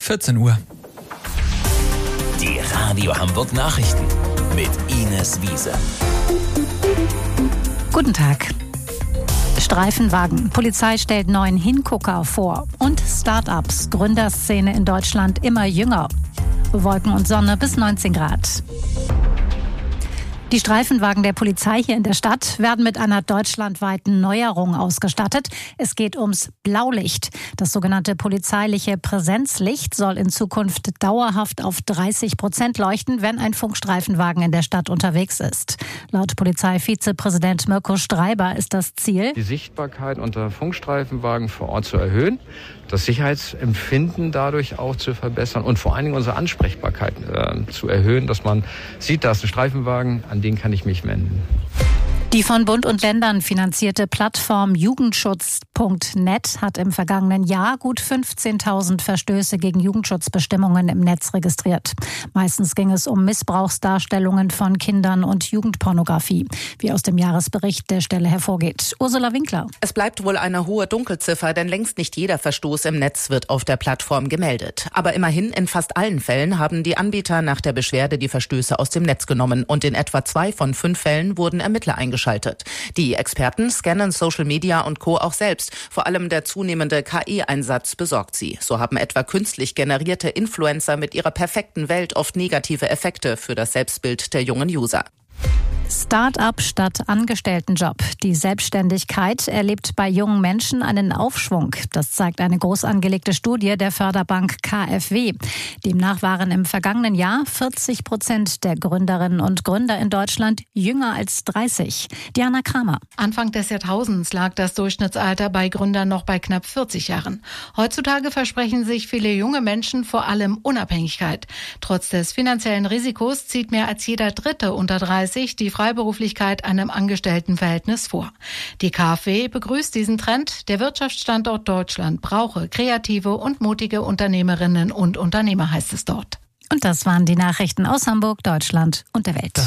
14 Uhr. Die Radio Hamburg Nachrichten mit Ines Wiese. Guten Tag. Streifenwagen. Polizei stellt neuen Hingucker vor. Und Start-ups. Gründerszene in Deutschland immer jünger. Wolken und Sonne bis 19 Grad. Die Streifenwagen der Polizei hier in der Stadt werden mit einer deutschlandweiten Neuerung ausgestattet. Es geht ums Blaulicht. Das sogenannte polizeiliche Präsenzlicht soll in Zukunft dauerhaft auf 30% leuchten, wenn ein Funkstreifenwagen in der Stadt unterwegs ist. Laut Polizeivizepräsident Mirko Streiber ist das Ziel, die Sichtbarkeit unter Funkstreifenwagen vor Ort zu erhöhen, das Sicherheitsempfinden dadurch auch zu verbessern und vor allen Dingen unsere Ansprechbarkeit zu erhöhen, dass man sieht, da ist ein Streifenwagen, an den kann ich mich wenden. Die von Bund und Ländern finanzierte Plattform Jugendschutz.net hat im vergangenen Jahr gut 15.000 Verstöße gegen Jugendschutzbestimmungen im Netz registriert. Meistens ging es um Missbrauchsdarstellungen von Kindern und Jugendpornografie, wie aus dem Jahresbericht der Stelle hervorgeht. Ursula Winkler. Es bleibt wohl eine hohe Dunkelziffer, denn längst nicht jeder Verstoß im Netz wird auf der Plattform gemeldet. Aber immerhin in fast allen Fällen haben die Anbieter nach der Beschwerde die Verstöße aus dem Netz genommen und in etwa 2 von 5 Fällen wurden Ermittler eingeschaltet. Die Experten scannen Social Media und Co. auch selbst. Vor allem der zunehmende KI-Einsatz besorgt sie. So haben etwa künstlich generierte Influencer mit ihrer perfekten Welt oft negative Effekte für das Selbstbild der jungen User. Start-up statt Angestelltenjob. Die Selbstständigkeit erlebt bei jungen Menschen einen Aufschwung. Das zeigt eine groß angelegte Studie der Förderbank KfW. Demnach waren im vergangenen Jahr 40% der Gründerinnen und Gründer in Deutschland jünger als 30. Diana Kramer. Anfang des Jahrtausends lag das Durchschnittsalter bei Gründern noch bei knapp 40 Jahren. Heutzutage versprechen sich viele junge Menschen vor allem Unabhängigkeit. Trotz des finanziellen Risikos zieht mehr als jeder Dritte unter 30 die Freiberuflichkeit einem Angestelltenverhältnis vor. Die KfW begrüßt diesen Trend. Der Wirtschaftsstandort Deutschland brauche kreative und mutige Unternehmerinnen und Unternehmer, heißt es dort. Und das waren die Nachrichten aus Hamburg, Deutschland und der Welt.